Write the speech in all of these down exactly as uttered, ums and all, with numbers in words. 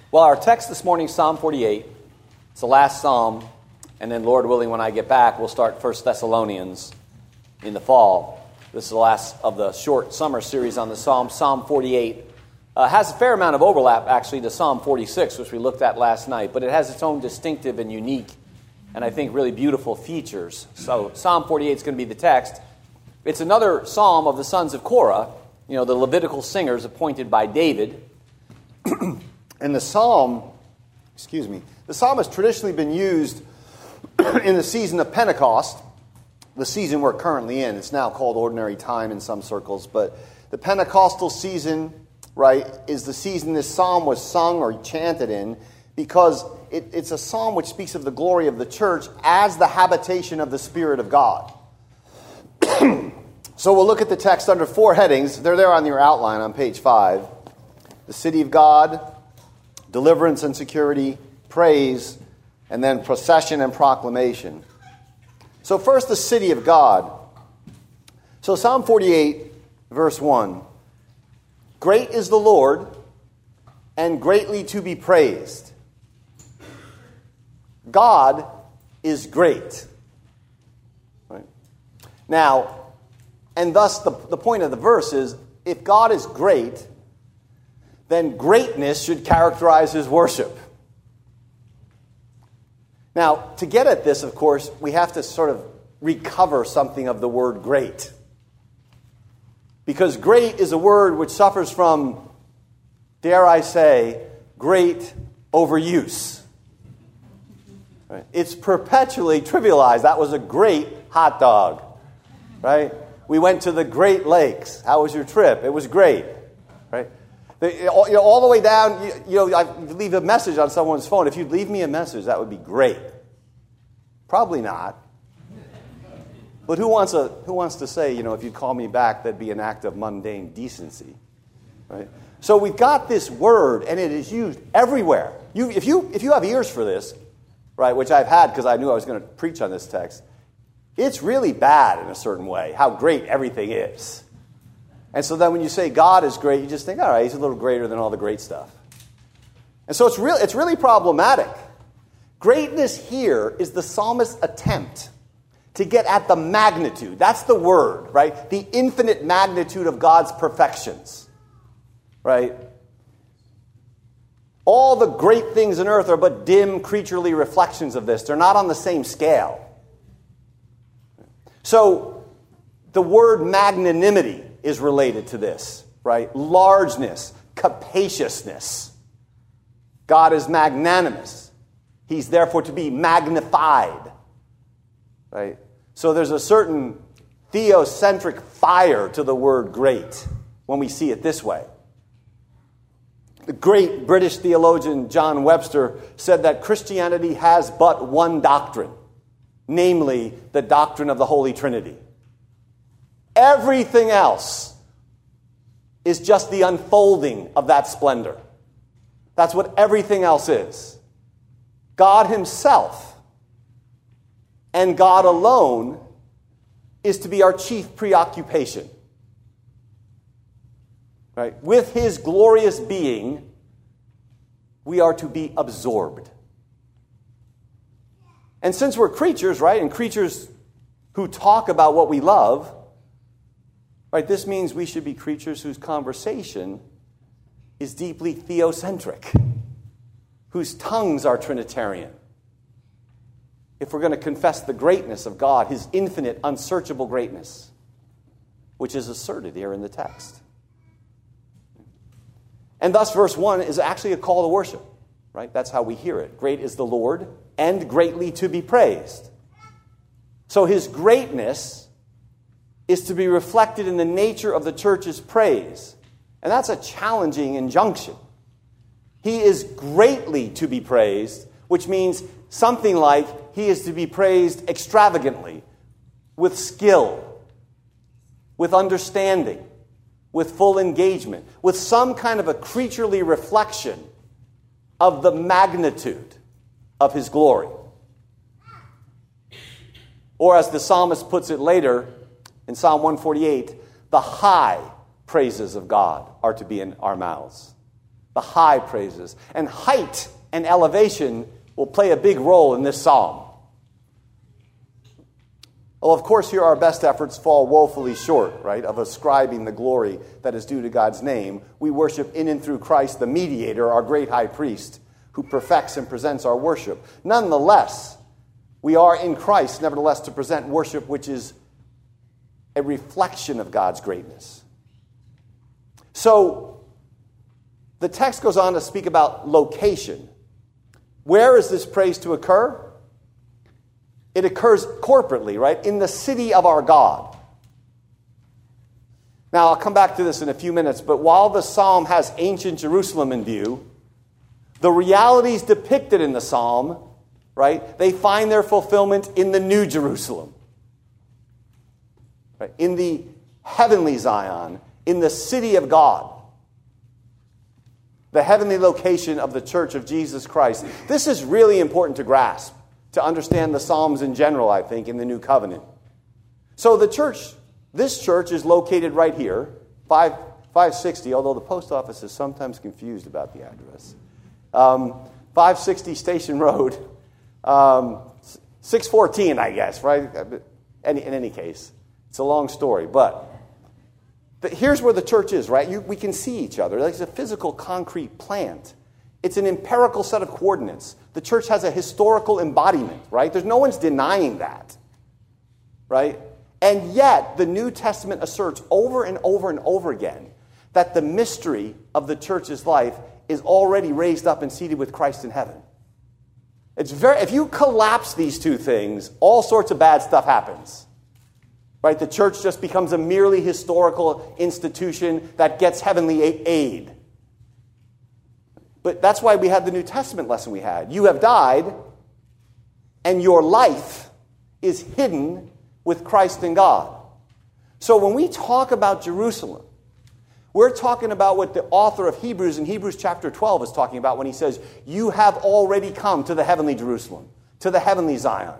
Well, our text this morning is Psalm forty-eight. It's the last psalm, and then, Lord willing, when I get back, we'll start First Thessalonians in the fall. This is the last of the short summer series on the Psalm. Psalm forty-eight uh, has a fair amount of overlap, actually, to Psalm forty-six, which we looked at last night, but it has its own distinctive and unique, and I think really beautiful features. So Psalm forty-eight is going to be the text. It's another psalm of the sons of Korah, you know, the Levitical singers appointed by David. And the psalm, excuse me, the psalm has traditionally been used in the season of Pentecost, the season we're currently in. It's now called ordinary time in some circles, but the Pentecostal season, right, is the season this psalm was sung or chanted in, because it, it's a psalm which speaks of the glory of the church as the habitation of the Spirit of God. So we'll look at the text under four headings. They're there on your outline on page five. The city of God, deliverance and security, praise, and then procession and proclamation. So first, the city of God. So Psalm forty-eight, verse one. Great is the Lord, and greatly to be praised. God is great. Right? Now, and thus the, the point of the verse is, if God is great, then greatness should characterize his worship. Now, to get at this, of course, we have to sort of recover something of the word great. Because great is a word which suffers from, dare I say, great overuse. Right? It's perpetually trivialized. That was a great hot dog. Right? We went to the Great Lakes. How was your trip? It was great. Right? The, you know, all the way down, you, you know, I leave a message on someone's phone. If you'd leave me a message, that would be great. Probably not. But who wants a who wants to say, you know, if you'd call me back, that'd be an act of mundane decency, right? So we've got this word, and it is used everywhere. You, if you if you have ears for this, right, which I've had because I knew I was going to preach on this text, it's really bad in a certain way how great everything is. And so then when you say God is great, you just think, all right, he's a little greater than all the great stuff. And so it's, real, it's really problematic. Greatness here is the psalmist's attempt to get at the magnitude. That's the word, right? The infinite magnitude of God's perfections, right? All the great things on earth are but dim, creaturely reflections of this. They're not on the same scale. So the word magnanimity is related to this, right? Largeness, capaciousness. God is magnanimous. He's therefore to be magnified, right? So there's a certain theocentric fire to the word great when we see it this way. The great British theologian John Webster said that Christianity has but one doctrine, namely the doctrine of the Holy Trinity. Everything else is just the unfolding of that splendor. That's what everything else is. God himself and God alone is to be our chief preoccupation. Right? With his glorious being, we are to be absorbed. And since we're creatures, right, and creatures who talk about what we love, right, this means we should be creatures whose conversation is deeply theocentric, whose tongues are Trinitarian. If we're going to confess the greatness of God, his infinite, unsearchable greatness, which is asserted here in the text. And thus, verse one is actually a call to worship, right? That's how we hear it. Great is the Lord, and greatly to be praised. So his greatness is to be reflected in the nature of the church's praise. And that's a challenging injunction. He is greatly to be praised, which means something like he is to be praised extravagantly, with skill, with understanding, with full engagement, with some kind of a creaturely reflection of the magnitude of his glory. Or as the psalmist puts it later in Psalm one forty-eight, the high praises of God are to be in our mouths. the high praises. And height and elevation will play a big role in this psalm. Well, of course, here our best efforts fall woefully short, right, of ascribing the glory that is due to God's name. We worship in and through Christ, the mediator, our great high priest, who perfects and presents our worship. Nonetheless, we are in Christ, nevertheless, to present worship which is a reflection of God's greatness. So, the text goes on to speak about location. Where is this praise to occur? It occurs corporately, right? In the city of our God. Now, I'll come back to this in a few minutes, but while the psalm has ancient Jerusalem in view, the realities depicted in the psalm, right, they find their fulfillment in the New Jerusalem. Right? In the heavenly Zion, in the city of God. The heavenly location of the church of Jesus Christ. This is really important to grasp, to understand the Psalms in general, I think, in the New Covenant. So the church, this church is located right here, five sixty, although the post office is sometimes confused about the address. Um, five sixty Station Road, um, six fourteen, I guess, right? Any, in any case, it's a long story, but the, here's where the church is, right? You, we can see each other. It's a physical, concrete plant. It's an empirical set of coordinates. The church has a historical embodiment, right? There's no one's denying that, right? And yet, the New Testament asserts over and over and over again that the mystery of the church's life is already raised up and seated with Christ in heaven. It's very, if you collapse these two things, all sorts of bad stuff happens. Right? The church just becomes a merely historical institution that gets heavenly aid. But that's why we had the New Testament lesson we had. You have died, and your life is hidden with Christ in God. So when we talk about Jerusalem, we're talking about what the author of Hebrews in Hebrews chapter twelve is talking about when he says, you have already come to the heavenly Jerusalem, to the heavenly Zion,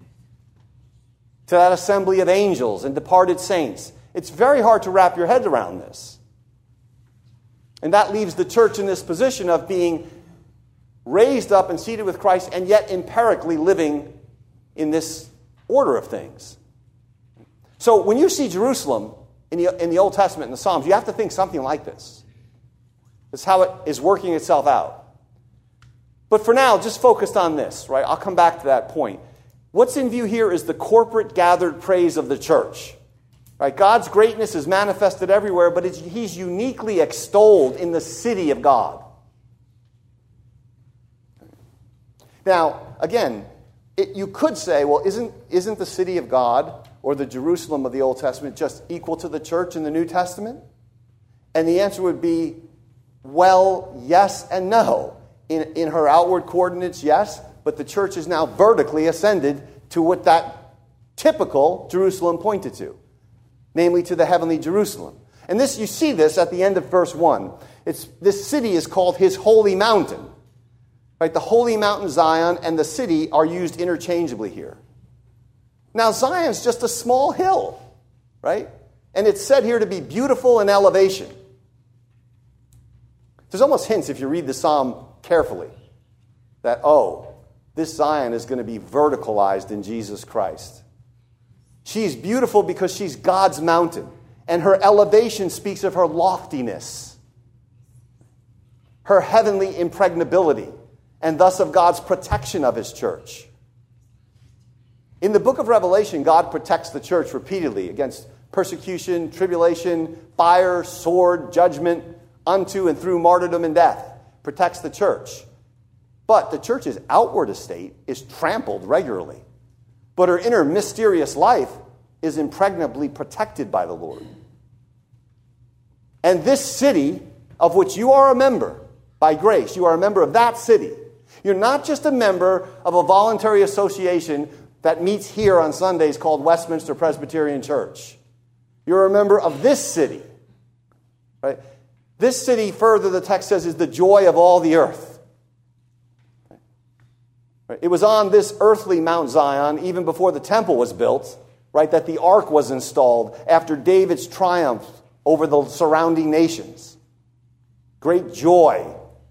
to that assembly of angels and departed saints. It's very hard to wrap your head around this. And that leaves the church in this position of being raised up and seated with Christ and yet empirically living in this order of things. So when you see Jerusalem in the, in the Old Testament, in the Psalms, you have to think something like this. That's how it is working itself out. But for now, just focused on this, right? I'll come back to that point. What's in view here is the corporate gathered praise of the church. Right? God's greatness is manifested everywhere, but it's, he's uniquely extolled in the city of God. Now, again, it, you could say, well, isn't, isn't the city of God or the Jerusalem of the Old Testament just equal to the church in the New Testament? And the answer would be, well, yes and no. In, in her outward coordinates, yes, but the church is now vertically ascended to what that typical Jerusalem pointed to, namely to the heavenly Jerusalem. And this, you see this at the end of verse one. It's, this city is called his holy mountain. Right? The holy mountain Zion and the city are used interchangeably here. Now, Zion's just a small hill, right? And it's said here to be beautiful in elevation. There's almost hints, if you read the psalm carefully, that, oh, this Zion is going to be verticalized in Jesus Christ. She's beautiful because she's God's mountain, and her elevation speaks of her loftiness, her heavenly impregnability, and thus of God's protection of his church. In the book of Revelation, God protects the church repeatedly against persecution, tribulation, fire, sword, judgment, unto and through martyrdom and death. Protects the church. But the church's outward estate is trampled regularly. But her inner mysterious life is impregnably protected by the Lord. And this city, of which you are a member by grace, you are a member of that city. You're not just a member of a voluntary association that meets here on Sundays called Westminster Presbyterian Church. You're a member of this city. Right? This city, further, the text says, is the joy of all the earth. It was on this earthly Mount Zion, even before the temple was built, right, that the ark was installed after David's triumph over the surrounding nations. Great joy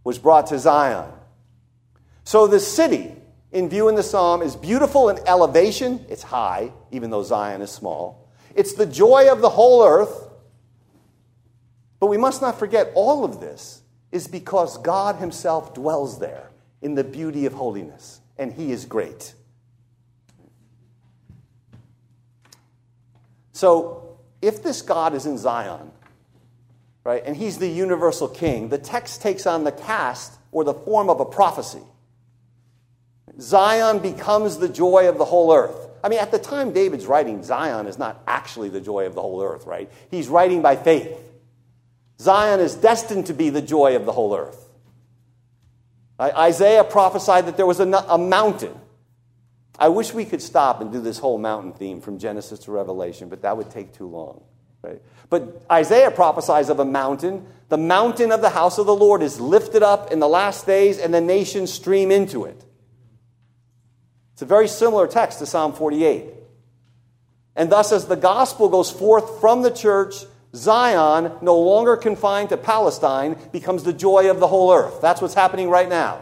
was brought to Zion. So the city, in view in the psalm, is beautiful in elevation. It's high, even though Zion is small. It's the joy of the whole earth. But we must not forget all of this is because God himself dwells there in the beauty of holiness, and he is great. So, if this God is in Zion, right, and he's the universal king, the text takes on the cast or the form of a prophecy. Zion becomes the joy of the whole earth. I mean, at the time David's writing, Zion is not actually the joy of the whole earth, right? He's writing by faith. Zion is destined to be the joy of the whole earth. Isaiah prophesied that there was a, a mountain. I wish we could stop and do this whole mountain theme from Genesis to Revelation, but that would take too long. Right? But Isaiah prophesies of a mountain. The mountain of the house of the Lord is lifted up in the last days, and the nations stream into it. It's a very similar text to Psalm forty-eight. And thus, as the gospel goes forth from the church, Zion, no longer confined to Palestine, becomes the joy of the whole earth. That's what's happening right now.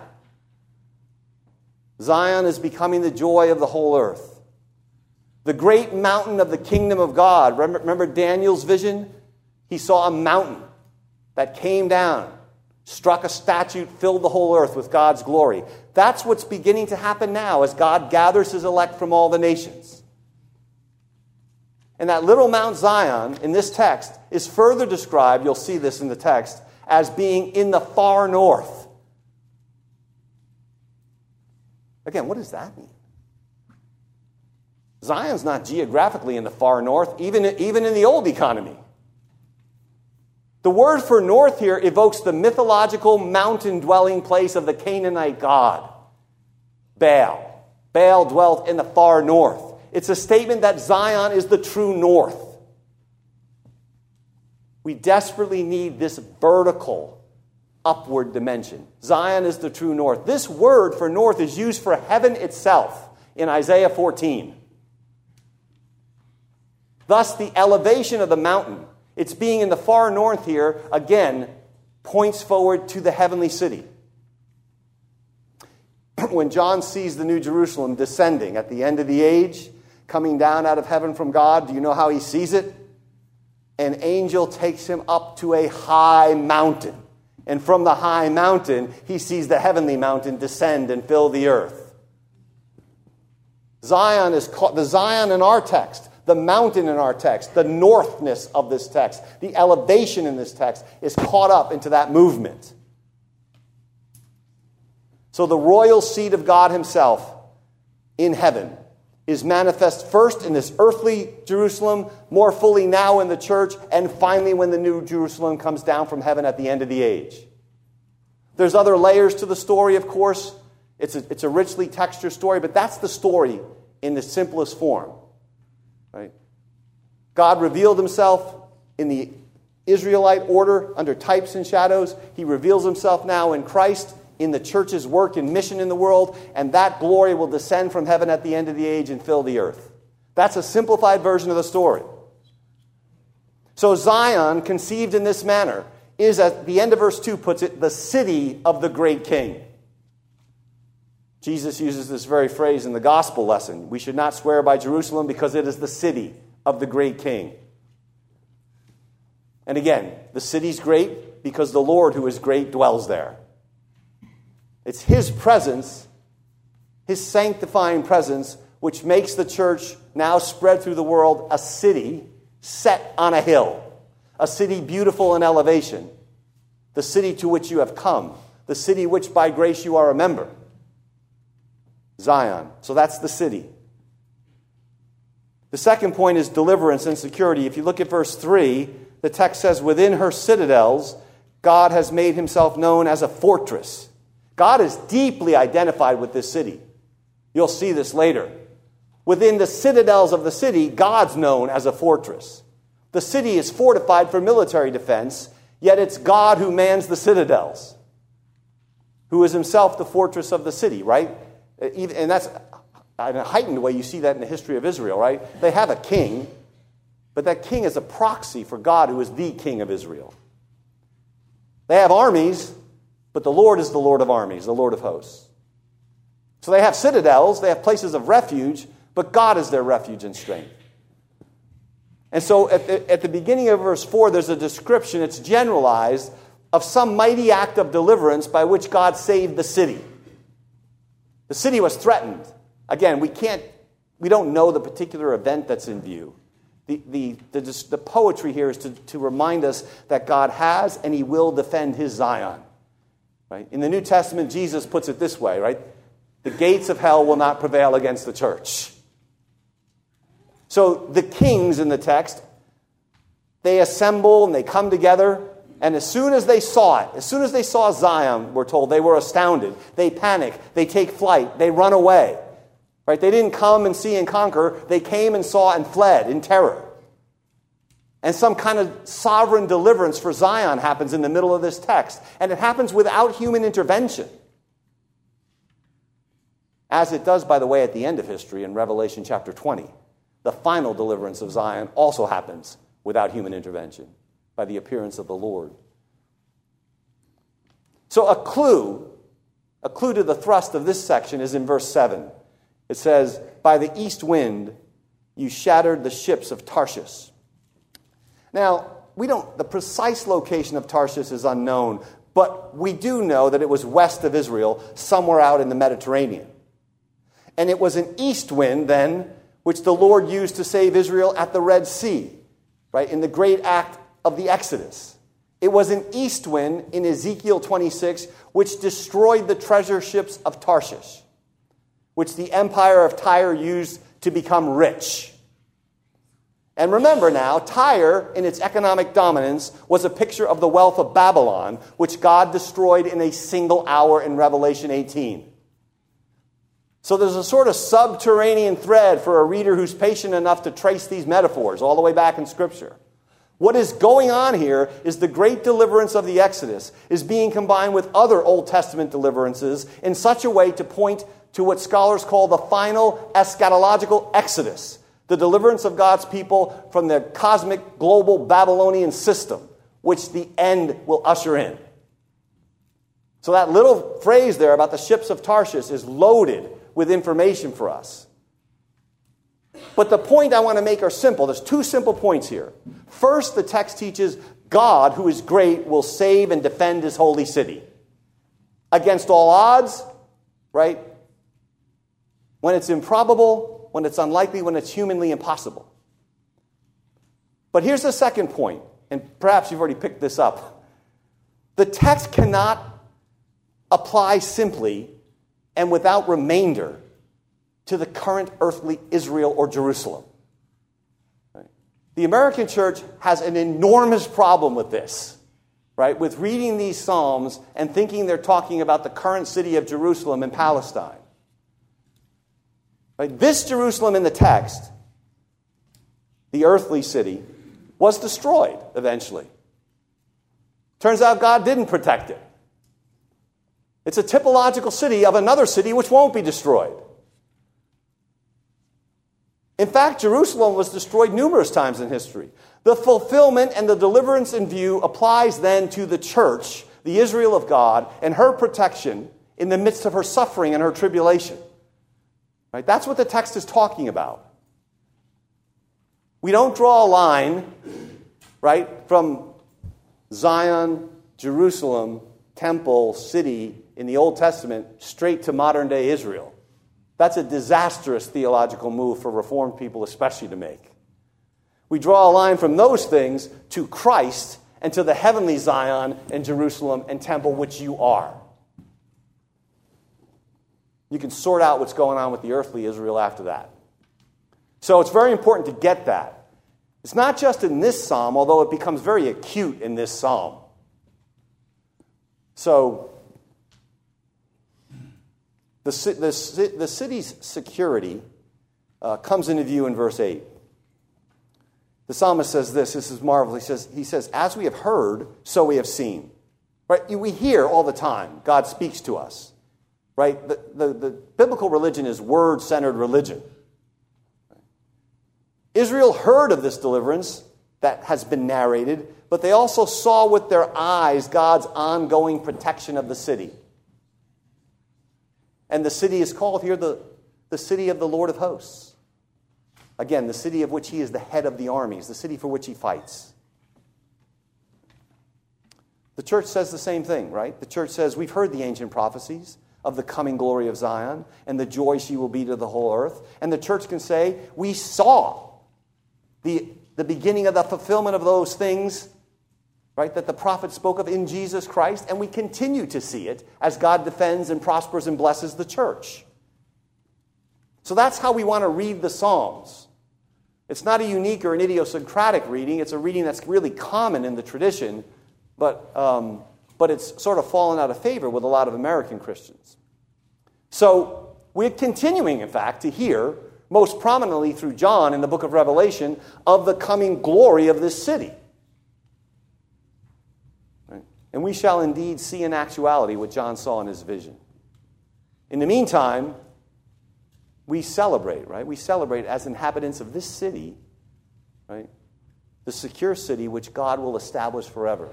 Zion is becoming the joy of the whole earth. The great mountain of the kingdom of God. Remember, remember Daniel's vision? He saw a mountain that came down, struck a statue, filled the whole earth with God's glory. That's what's beginning to happen now as God gathers his elect from all the nations. And that little Mount Zion in this text is further described, you'll see this in the text, as being in the far north. Again, what does that mean? Zion's not geographically in the far north, even, even in the old economy. The word for north here evokes the mythological mountain-dwelling place of the Canaanite god, Baal. Baal dwelt in the far north. It's a statement that Zion is the true north. We desperately need this vertical, upward dimension. Zion is the true north. This word for north is used for heaven itself in Isaiah fourteen. Thus, the elevation of the mountain, its being in the far north here, again, points forward to the heavenly city. When John sees the New Jerusalem descending at the end of the age, coming down out of heaven from God, do you know how he sees it? An angel takes him up to a high mountain. And from the high mountain, he sees the heavenly mountain descend and fill the earth. Zion is called, the Zion in our text, the mountain in our text, the northness of this text, the elevation in this text is caught up into that movement. So the royal seat of God himself in heaven is manifest first in this earthly Jerusalem, more fully now in the church, and finally when the new Jerusalem comes down from heaven at the end of the age. There's other layers to the story, of course. It's a, it's a richly textured story, but that's the story in the simplest form. Right? God revealed himself in the Israelite order under types and shadows. He reveals himself now in Christ in the church's work and mission in the world, and that glory will descend from heaven at the end of the age and fill the earth. That's a simplified version of the story. So Zion, conceived in this manner, is, at the end of verse two puts it, the city of the great king. Jesus uses this very phrase in the gospel lesson. We should not swear by Jerusalem because it is the city of the great king. And again, the city's great because the Lord who is great dwells there. It's his presence, his sanctifying presence, which makes the church, now spread through the world, a city set on a hill. A city beautiful in elevation. The city to which you have come. The city which by grace you are a member. Zion. So that's the city. The second point is deliverance and security. If you look at verse three, the text says, within her citadels, God has made himself known as a fortress. God is deeply identified with this city. You'll see this later. Within the citadels of the city, God's known as a fortress. The city is fortified for military defense, yet it's God who mans the citadels, who is himself the fortress of the city, right? And that's in a heightened way. You see that in the history of Israel, right? They have a king, but that king is a proxy for God, who is the king of Israel. They have armies, but the Lord is the Lord of armies, the Lord of hosts. So they have citadels, they have places of refuge, but God is their refuge and strength. And so at the, at the beginning of verse four, there's a description, it's generalized, of some mighty act of deliverance by which God saved the city. The city was threatened. Again, we can't, we don't know the particular event that's in view. The, the, the, the poetry here is to, to remind us that God has and he will defend his Zion. Right? In the New Testament, Jesus puts it this way, right? The gates of hell will not prevail against the church. So the kings in the text, they assemble and they come together, and as soon as they saw it, as soon as they saw Zion, we're told, they were astounded. They panic, they take flight, they run away. Right? They didn't come and see and conquer, they came and saw and fled in terror. And some kind of sovereign deliverance for Zion happens in the middle of this text, and it happens without human intervention. As it does, by the way, at the end of history in Revelation chapter twenty. The final deliverance of Zion also happens without human intervention, by the appearance of the Lord. So a clue, a clue to the thrust of this section is in verse seven. It says, by the east wind you shattered the ships of Tarshish. Now, we don't, the precise location of Tarshish is unknown, but we do know that it was west of Israel, somewhere out in the Mediterranean. And it was an east wind then, which the Lord used to save Israel at the Red Sea, right, in the great act of the Exodus. It was an east wind in Ezekiel twenty-six, which destroyed the treasure ships of Tarshish, which the empire of Tyre used to become rich. And remember now, Tyre, in its economic dominance, was a picture of the wealth of Babylon, which God destroyed in a single hour in Revelation eighteen. So there's a sort of subterranean thread for a reader who's patient enough to trace these metaphors all the way back in Scripture. What is going on here is the great deliverance of the Exodus is being combined with other Old Testament deliverances in such a way to point to what scholars call the final eschatological Exodus, the deliverance of God's people from the cosmic global Babylonian system, which the end will usher in. So that little phrase there about the ships of Tarshish is loaded with information for us. But the point I want to make are simple. There's two simple points here. First, the text teaches God, who is great, will save and defend his holy city. Against all odds, right? When it's improbable, when it's unlikely, when it's humanly impossible. But here's the second point, and perhaps you've already picked this up. The text cannot apply simply and without remainder to the current earthly Israel or Jerusalem. Right? The American church has an enormous problem with this, right? With reading these Psalms and thinking they're talking about the current city of Jerusalem in Palestine. Right? This Jerusalem in the text, the earthly city, was destroyed eventually. Turns out God didn't protect it. It's a typological city of another city which won't be destroyed. In fact, Jerusalem was destroyed numerous times in history. The fulfillment and the deliverance in view applies then to the church, the Israel of God, and her protection in the midst of her suffering and her tribulation. Right? That's what the text is talking about. We don't draw a line, right, from Zion, Jerusalem, temple, city, in the Old Testament, straight to modern-day Israel. That's a disastrous theological move for Reformed people especially to make. We draw a line from those things to Christ and to the heavenly Zion and Jerusalem and temple, which you are. You can sort out what's going on with the earthly Israel after that. So it's very important to get that. It's not just in this psalm, although it becomes very acute in this psalm. So The, the, the city's security uh, comes into view in verse eight. The psalmist says this, this is marvelous. He says, he says, as we have heard, so we have seen. Right? We hear all the time. God speaks to us. Right? The, the, the biblical religion is word-centered religion. Israel heard of this deliverance that has been narrated, but they also saw with their eyes God's ongoing protection of the city. And the city is called here the, the city of the Lord of hosts. Again, the city of which he is the head of the armies, the city for which he fights. The church says the same thing, right? The church says, we've heard the ancient prophecies of the coming glory of Zion and the joy she will be to the whole earth. And the church can say, we saw the, the beginning of the fulfillment of those things, right, that the prophet spoke of in Jesus Christ, and we continue to see it as God defends and prospers and blesses the church. So that's how we want to read the Psalms. It's not a unique or an idiosyncratic reading. It's a reading that's really common in the tradition, but, um, but it's sort of fallen out of favor with a lot of American Christians. So we're continuing, in fact, to hear, most prominently through John in the book of Revelation, of the coming glory of this city. Right? And we shall indeed see in actuality what John saw in his vision. In the meantime, we celebrate, right? We celebrate as inhabitants of this city, right? The secure city which God will establish forever.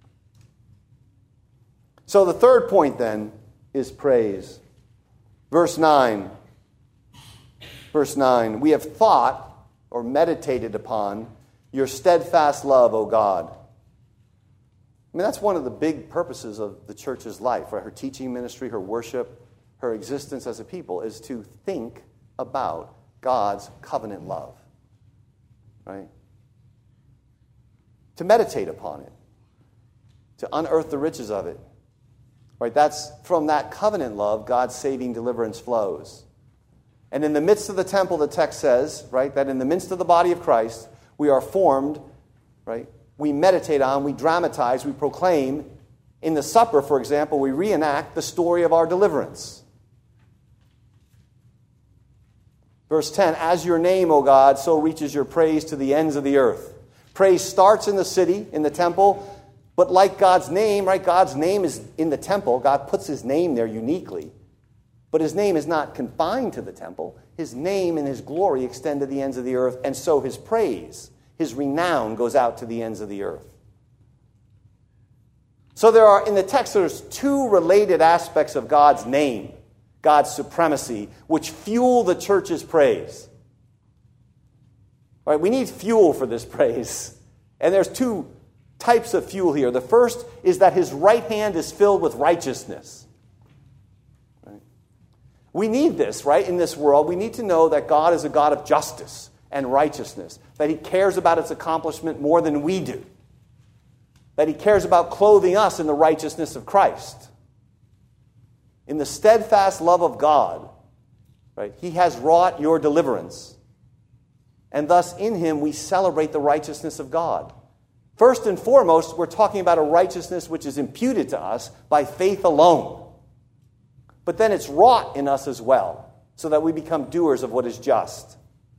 So the third point then is praise. Verse nine. Verse nine. We have thought or meditated upon your steadfast love, O God. I mean, that's one of the big purposes of the church's life, right? Her teaching ministry, her worship, her existence as a people is to think about God's covenant love, right? To meditate upon it, to unearth the riches of it. Right, that's from that covenant love, God's saving deliverance flows. And in the midst of the temple, the text says, right, that in the midst of the body of Christ, we are formed, right, we meditate on, we dramatize, we proclaim. In the supper, for example, we reenact the story of our deliverance. Verse ten, as your name, O God, so reaches your praise to the ends of the earth. Praise starts in the city, in the temple. But like God's name, right, God's name is in the temple. God puts his name there uniquely. But his name is not confined to the temple. His name and his glory extend to the ends of the earth. And so his praise, his renown goes out to the ends of the earth. So there are, in the text, there's two related aspects of God's name, God's supremacy, which fuel the church's praise. Right, we need fuel for this praise. And there's two types of fuel here. The first is that his right hand is filled with righteousness. Right? We need this, right, in this world. We need to know that God is a God of justice and righteousness, that he cares about its accomplishment more than we do, that he cares about clothing us in the righteousness of Christ. In the steadfast love of God, right, he has wrought your deliverance, and thus in him we celebrate the righteousness of God. First and foremost, we're talking about a righteousness which is imputed to us by faith alone. But then it's wrought in us as well, so that we become doers of what is just.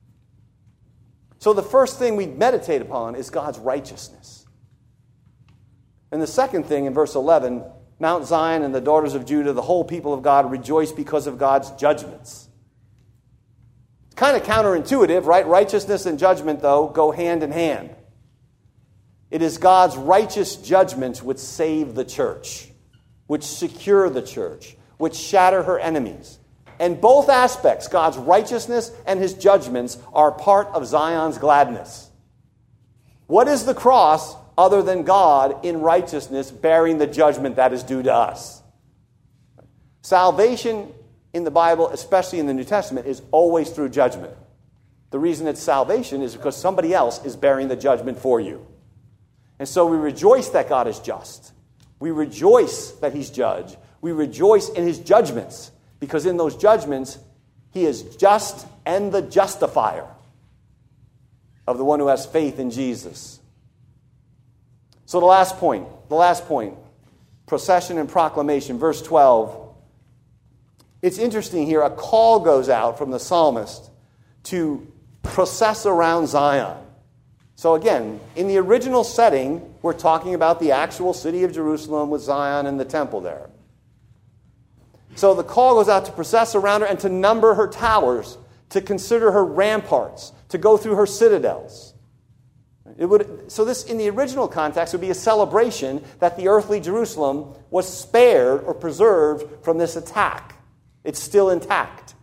So the first thing we meditate upon is God's righteousness. And the second thing in verse eleven, Mount Zion and the daughters of Judah, the whole people of God, rejoice because of God's judgments. It's kind of counterintuitive, right? Righteousness and judgment, though, go hand in hand. It is God's righteous judgments which save the church, which secure the church, which shatter her enemies. And both aspects, God's righteousness and his judgments, are part of Zion's gladness. What is the cross other than God in righteousness bearing the judgment that is due to us? Salvation in the Bible, especially in the New Testament, is always through judgment. The reason it's salvation is because somebody else is bearing the judgment for you. And so we rejoice that God is just. We rejoice that he's judge. We rejoice in his judgments, because in those judgments, he is just and the justifier of the one who has faith in Jesus. So the last point, the last point, procession and proclamation, verse twelve. It's interesting here, a call goes out from the psalmist to process around Zion. So again, in the original setting, we're talking about the actual city of Jerusalem with Zion and the temple there. So the call goes out to process around her and to number her towers, to consider her ramparts, to go through her citadels. It would, so this, in the original context, would be a celebration that the earthly Jerusalem was spared or preserved from this attack. It's still intact.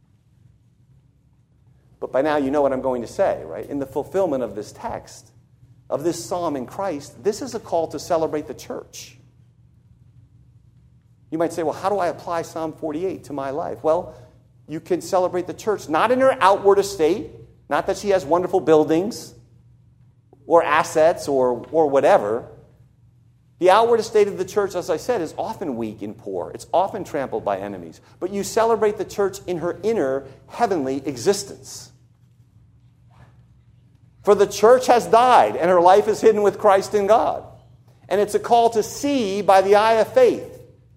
But by now you know what I'm going to say, right? In the fulfillment of this text, of this psalm in Christ, this is a call to celebrate the church. You might say, well, how do I apply Psalm forty-eight to my life? Well, you can celebrate the church, not in her outward estate, not that she has wonderful buildings or assets or, or whatever. The outward estate of the church, as I said, is often weak and poor. It's often trampled by enemies. But you celebrate the church in her inner heavenly existence. For the church has died, and her life is hidden with Christ in God. And it's a call to see by the eye of faith.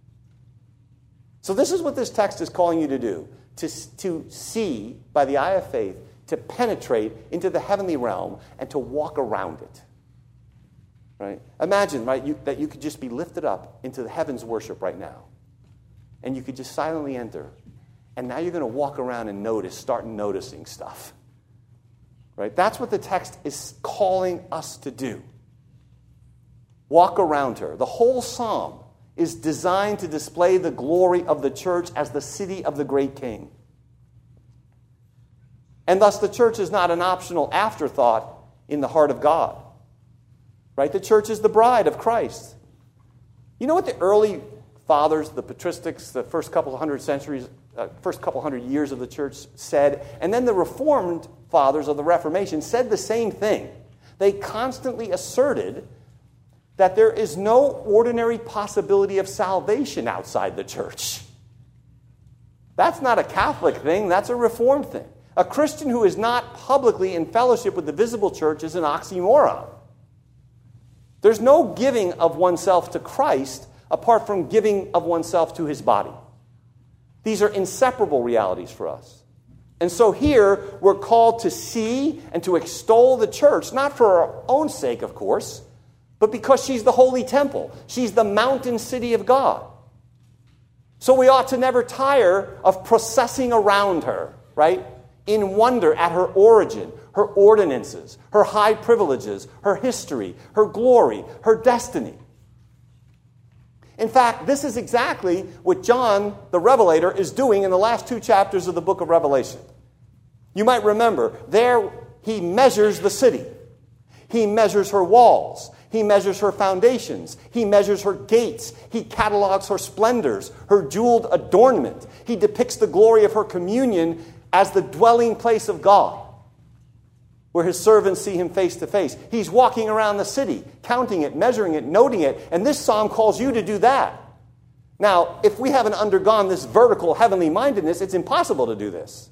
So this is what this text is calling you to do. To, to see by the eye of faith, to penetrate into the heavenly realm, and to walk around it. Right? Imagine, right, you, that you could just be lifted up into the heavens worship right now. And you could just silently enter. And now you're going to walk around and notice, start noticing stuff. Right? That's what the text is calling us to do. Walk around her. The whole psalm is designed to display the glory of the church as the city of the great king. And thus the church is not an optional afterthought in the heart of God. Right? The church is the bride of Christ. You know what the early fathers, the patristics, the first couple hundred centuries, uh, first couple hundred years of the church said, and then the Reformed fathers of the Reformation said the same thing. They constantly asserted that there is no ordinary possibility of salvation outside the church. That's not a Catholic thing, that's a Reformed thing. A Christian who is not publicly in fellowship with the visible church is an oxymoron. There's no giving of oneself to Christ apart from giving of oneself to his body. These are inseparable realities for us. And so here we're called to see and to extol the church, not for our own sake, of course, but because she's the holy temple. She's the mountain city of God. So we ought to never tire of processing around her, right? In wonder at her origin, her ordinances, her high privileges, her history, her glory, her destiny. In fact, this is exactly what John the Revelator is doing in the last two chapters of the book of Revelation. You might remember, there he measures the city. He measures her walls. He measures her foundations. He measures her gates. He catalogs her splendors, her jeweled adornment. He depicts the glory of her communion as the dwelling place of God, where his servants see him face to face. He's walking around the city, counting it, measuring it, noting it, and this psalm calls you to do that. Now, if we haven't undergone this vertical heavenly mindedness, it's impossible to do this.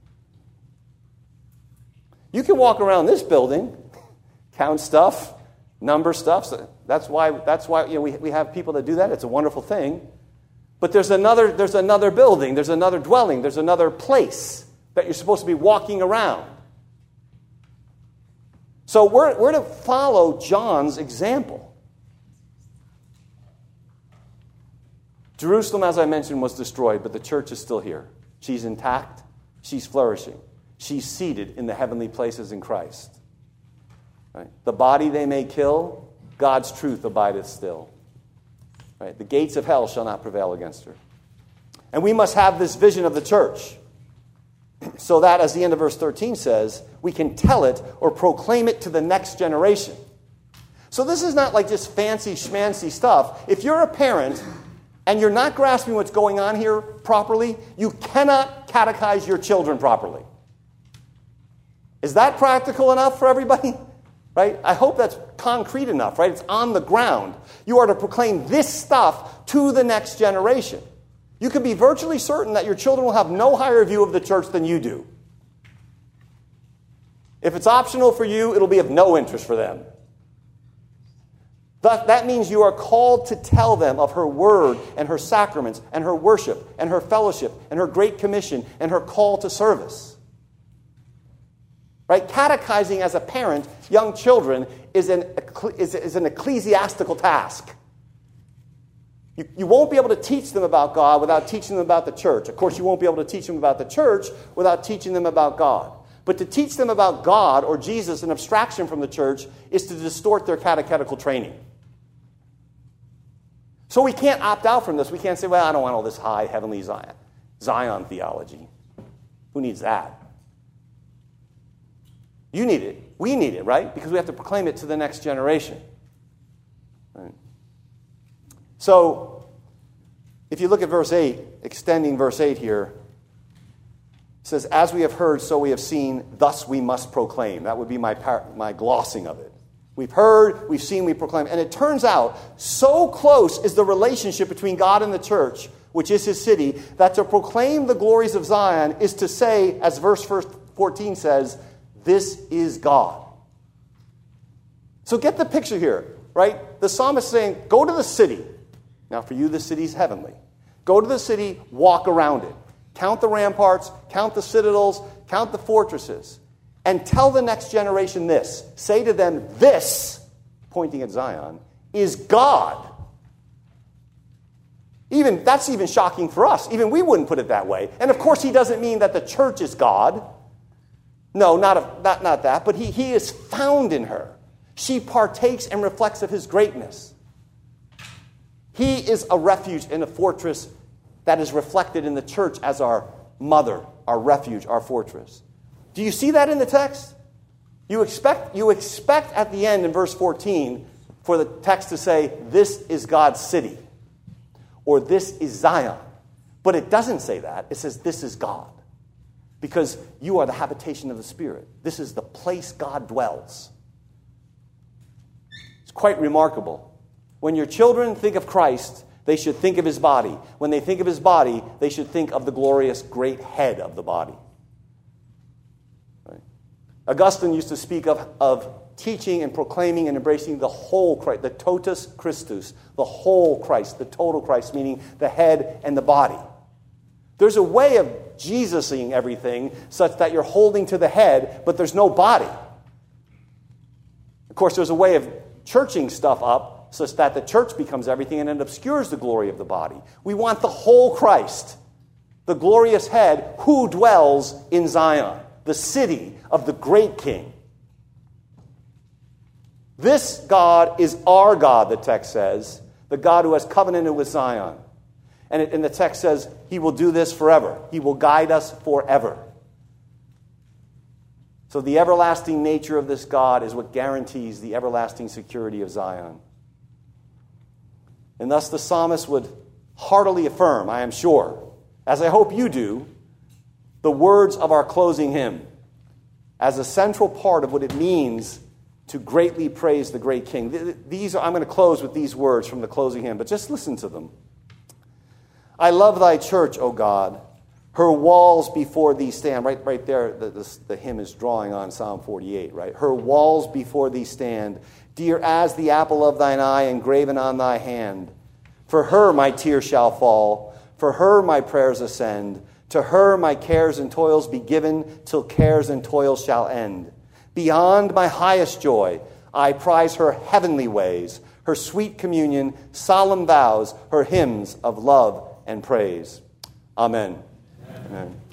You can walk around this building, count stuff, number stuff. So that's why, that's why you know, we, we have people that do that. It's a wonderful thing. But there's another, there's another building, there's another dwelling, there's another place that you're supposed to be walking around. So we're, we're to follow John's example. Jerusalem, as I mentioned, was destroyed, but the church is still here. She's intact. She's flourishing. She's seated in the heavenly places in Christ. Right? The body they may kill, God's truth abideth still. Right? The gates of hell shall not prevail against her. And we must have this vision of the church, so that, as the end of verse thirteen says, we can tell it or proclaim it to the next generation. So this is not like just fancy schmancy stuff. If you're a parent and you're not grasping what's going on here properly, you cannot catechize your children properly. Is that practical enough for everybody? Right? I hope that's concrete enough, right? It's on the ground. You are to proclaim this stuff to the next generation. You can be virtually certain that your children will have no higher view of the church than you do. If it's optional for you, it'll be of no interest for them. That, that means you are called to tell them of her word and her sacraments and her worship and her fellowship and her great commission and her call to service. Right? Catechizing as a parent, young children, is an, is, is an ecclesiastical task. You, you won't be able to teach them about God without teaching them about the church. Of course, you won't be able to teach them about the church without teaching them about God. But to teach them about God or Jesus, an abstraction from the church, is to distort their catechetical training. So we can't opt out from this. We can't say, well, I don't want all this high heavenly Zion, Zion theology. Who needs that? You need it. We need it, right? Because we have to proclaim it to the next generation. Right? So, if you look at verse eight, extending verse eight here, it says, as we have heard, so we have seen, thus we must proclaim. That would be my, par- my glossing of it. We've heard, we've seen, we proclaim. And it turns out, so close is the relationship between God and the church, which is his city, that to proclaim the glories of Zion is to say, as verse fourteen says, this is God. So get the picture here, right? The psalmist is saying, go to the city. Now for you, the city's heavenly. Go to the city, walk around it. Count the ramparts, count the citadels, count the fortresses. And tell the next generation this. Say to them, this, pointing at Zion, is God. Even that's even shocking for us. Even we wouldn't put it that way. And of course, he doesn't mean that the church is God. No, not, a, not, not that. But he, he is found in her. She partakes and reflects of his greatness. He is a refuge and a fortress that is reflected in the church as our mother, our refuge, our fortress. Do you see that in the text? You expect, you expect at the end in verse fourteen for the text to say, this is God's city, or this is Zion. But it doesn't say that. It says, this is God. Because you are the habitation of the Spirit. This is the place God dwells. It's quite remarkable. When your children think of Christ, they should think of his body. When they think of his body, they should think of the glorious great head of the body. Right? Augustine used to speak of, of teaching and proclaiming and embracing the whole Christ, the totus Christus, the whole Christ, the total Christ, meaning the head and the body. There's a way of Jesusing everything such that you're holding to the head, but there's no body. Of course, there's a way of churching stuff up such that the church becomes everything and it obscures the glory of the body. We want the whole Christ, the glorious head who dwells in Zion, the city of the great King. This God is our God, the text says, the God who has covenanted with Zion. And, it, and the text says, he will do this forever. He will guide us forever. So the everlasting nature of this God is what guarantees the everlasting security of Zion. And thus the psalmist would heartily affirm, I am sure, as I hope you do, the words of our closing hymn as a central part of what it means to greatly praise the great King. These are, I'm going to close with these words from the closing hymn, but just listen to them. I love thy church, O God. Her walls before thee stand. Right, right there, the, the, the hymn is drawing on Psalm forty-eight, right? Her walls before thee stand, dear as the apple of thine eye engraven on thy hand. For her my tears shall fall, for her my prayers ascend. To her my cares and toils be given, till cares and toils shall end. Beyond my highest joy, I prize her heavenly ways, her sweet communion, solemn vows, her hymns of love and praise. Amen. Amen. Amen.